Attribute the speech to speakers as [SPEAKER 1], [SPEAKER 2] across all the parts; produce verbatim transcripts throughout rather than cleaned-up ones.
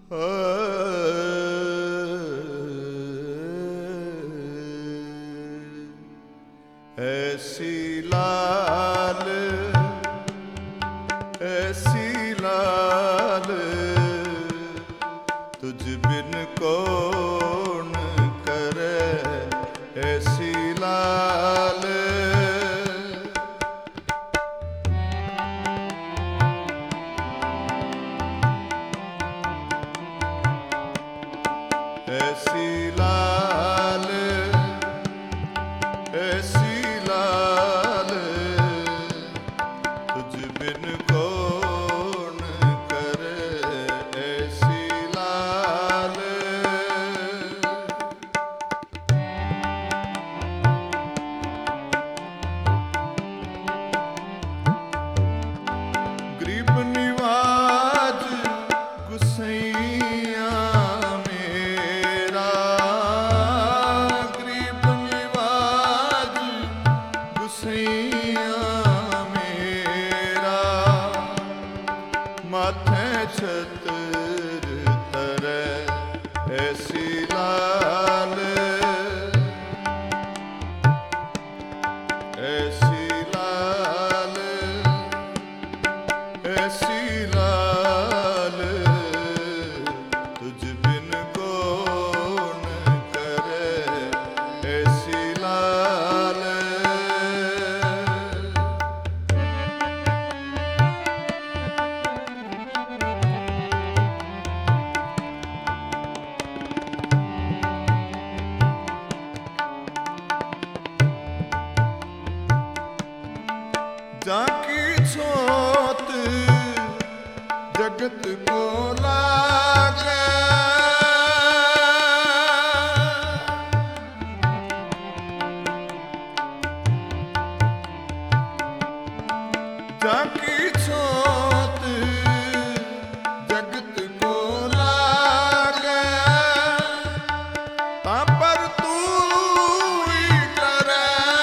[SPEAKER 1] ऐसी लाल ऐसी लाल तुझ बिन कौन करे ऐसी लाल। ऐसी लाल ऐसी लाल तुझ बिन कौन करे ऐसी लाल। गरीब निवाज गुसैया माथे छतर तरे ऐसी लाल। ऐसी लाल ऐसी लाल तुझ बिन कौन करे ऐसी लाल। जाकी छोत जगत को लागे जाकी छोत जगत को लागे ता पर तू ही करे।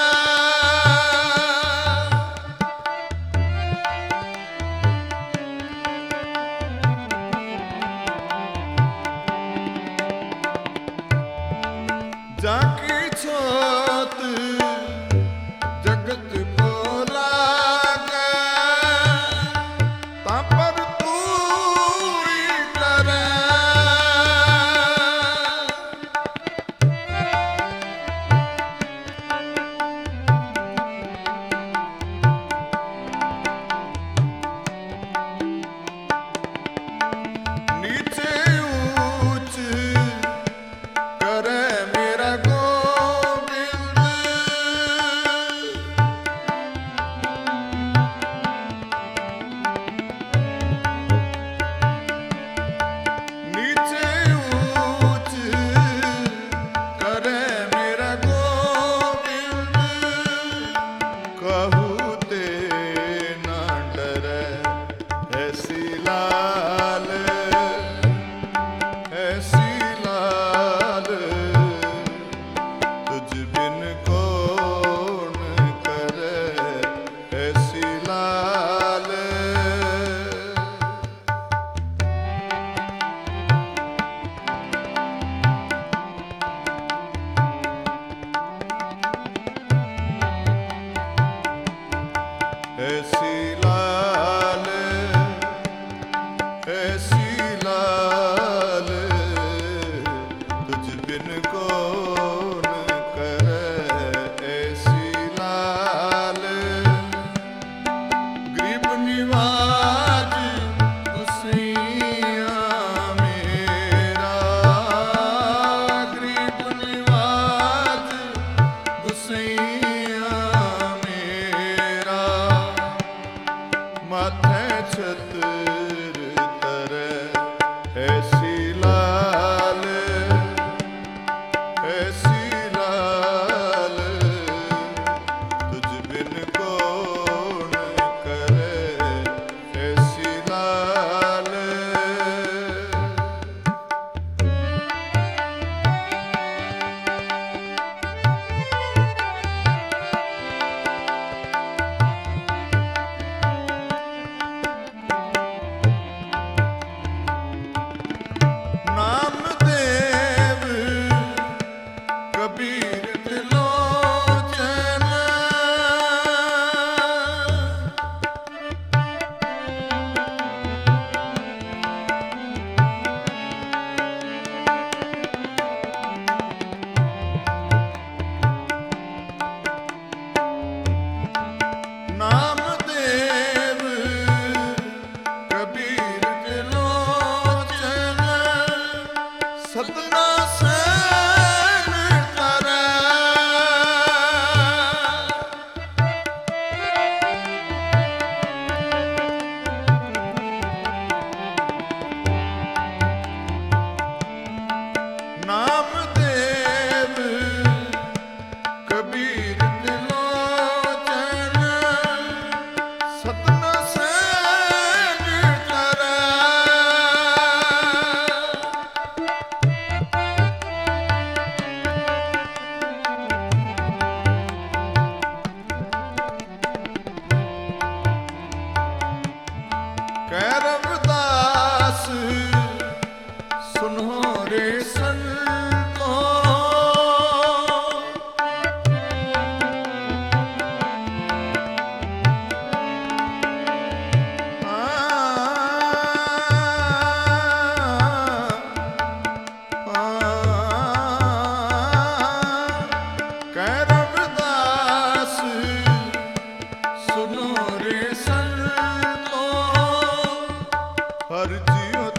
[SPEAKER 1] जाकी छोत जगत को लागे ता पर तू ही करे। नीचे ऊंच करे मेरा गोविंद नीचे ऊंच करे मेरा गोविंद। कहूँ ते ना डरे ऐसी लाल ऐसी लाल तुझ बिन कौन करे ऐसी लाल। ऐसी लाल ऐसी लाल तुझ बिन कौन करे ऐसी लाल। गरीब निवाज गुसैया मेरा गरीब निवाज गुसैया मेरा माथे छतर तरे ऐसी लाल ऐसी लाल तुझ बिन कौन करे ऐसी लाल।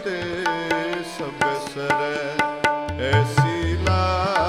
[SPEAKER 1] ते सब सरै ऐसी ला